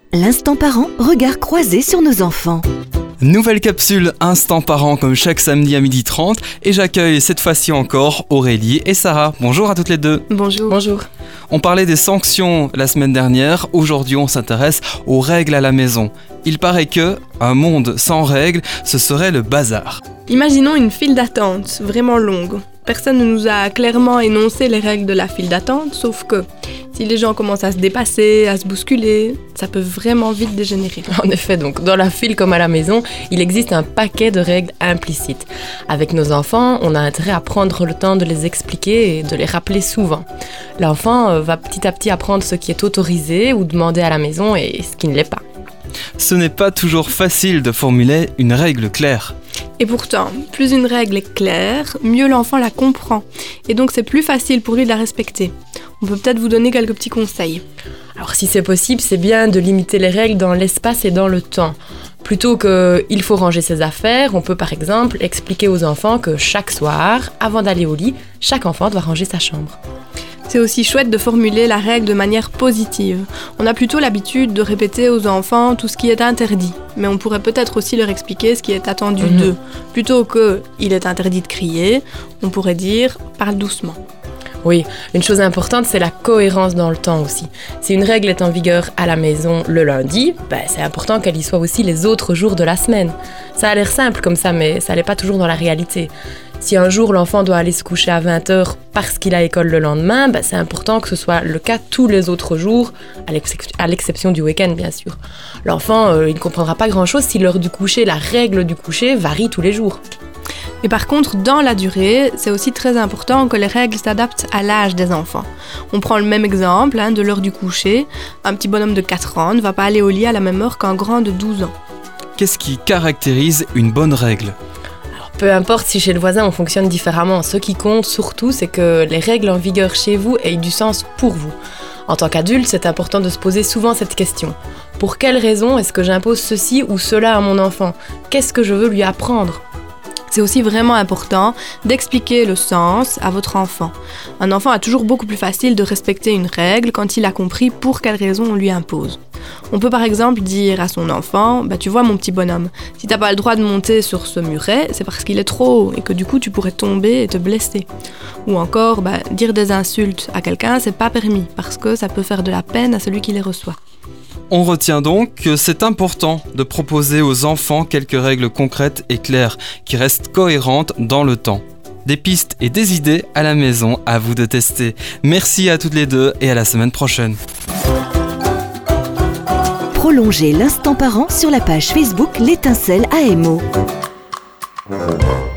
L'instant parent, regard croisé sur nos enfants. Nouvelle capsule Instant Parent comme chaque samedi à 12h30 et j'accueille cette fois-ci encore Aurélie et Sarah. Bonjour à toutes les deux. Bonjour. Bonjour. On parlait des sanctions la semaine dernière, aujourd'hui on s'intéresse aux règles à la maison. Il paraît que un monde sans règles, ce serait le bazar. Imaginons une file d'attente vraiment longue. Personne ne nous a clairement énoncé les règles de la file d'attente, sauf que si les gens commencent à se dépasser, à se bousculer, ça peut vraiment vite dégénérer. En effet, donc dans la file comme à la maison, il existe un paquet de règles implicites. Avec nos enfants, on a intérêt à prendre le temps de les expliquer et de les rappeler souvent. L'enfant va petit à petit apprendre ce qui est autorisé ou demandé à la maison et ce qui ne l'est pas. Ce n'est pas toujours facile de formuler une règle claire. Et pourtant, plus une règle est claire, mieux l'enfant la comprend. Et donc c'est plus facile pour lui de la respecter. On peut peut-être vous donner quelques petits conseils. Alors si c'est possible, c'est bien de limiter les règles dans l'espace et dans le temps. Plutôt que « il faut ranger ses affaires », on peut par exemple expliquer aux enfants que chaque soir, avant d'aller au lit, chaque enfant doit ranger sa chambre. C'est aussi chouette de formuler la règle de manière positive. On a plutôt l'habitude de répéter aux enfants tout ce qui est interdit, mais on pourrait peut-être aussi leur expliquer ce qui est attendu d'eux. Plutôt que « il est interdit de crier », on pourrait dire « parle doucement ». Oui, une chose importante, c'est la cohérence dans le temps aussi. Si une règle est en vigueur à la maison le lundi, c'est important qu'elle y soit aussi les autres jours de la semaine. Ça a l'air simple comme ça, mais ça l'est pas toujours dans la réalité. Si un jour l'enfant doit aller se coucher à 20h parce qu'il a école le lendemain, c'est important que ce soit le cas tous les autres jours, à l'exception du week-end bien sûr. L'enfant, il ne comprendra pas grand-chose si l'heure du coucher, la règle du coucher varie tous les jours. Et par contre, dans la durée, c'est aussi très important que les règles s'adaptent à l'âge des enfants. On prend le même exemple de l'heure du coucher. Un petit bonhomme de 4 ans ne va pas aller au lit à la même heure qu'un grand de 12 ans. Qu'est-ce qui caractérise une bonne règle ? Peu importe si chez le voisin on fonctionne différemment, ce qui compte surtout c'est que les règles en vigueur chez vous aient du sens pour vous. En tant qu'adulte, c'est important de se poser souvent cette question. Pour quelle raison est-ce que j'impose ceci ou cela à mon enfant ? Qu'est-ce que je veux lui apprendre ? C'est aussi vraiment important d'expliquer le sens à votre enfant. Un enfant a toujours beaucoup plus facile de respecter une règle quand il a compris pour quelle raison on lui impose. On peut par exemple dire à son enfant « tu vois mon petit bonhomme, si t'as pas le droit de monter sur ce muret, c'est parce qu'il est trop haut et que du coup tu pourrais tomber et te blesser. » Ou encore, dire des insultes à quelqu'un, c'est pas permis parce que ça peut faire de la peine à celui qui les reçoit. On retient donc que c'est important de proposer aux enfants quelques règles concrètes et claires qui restent cohérentes dans le temps. Des pistes et des idées à la maison, à vous de tester. Merci à toutes les deux et à la semaine prochaine. Prolongez l'instant parent sur la page Facebook L'Étincelle AMO.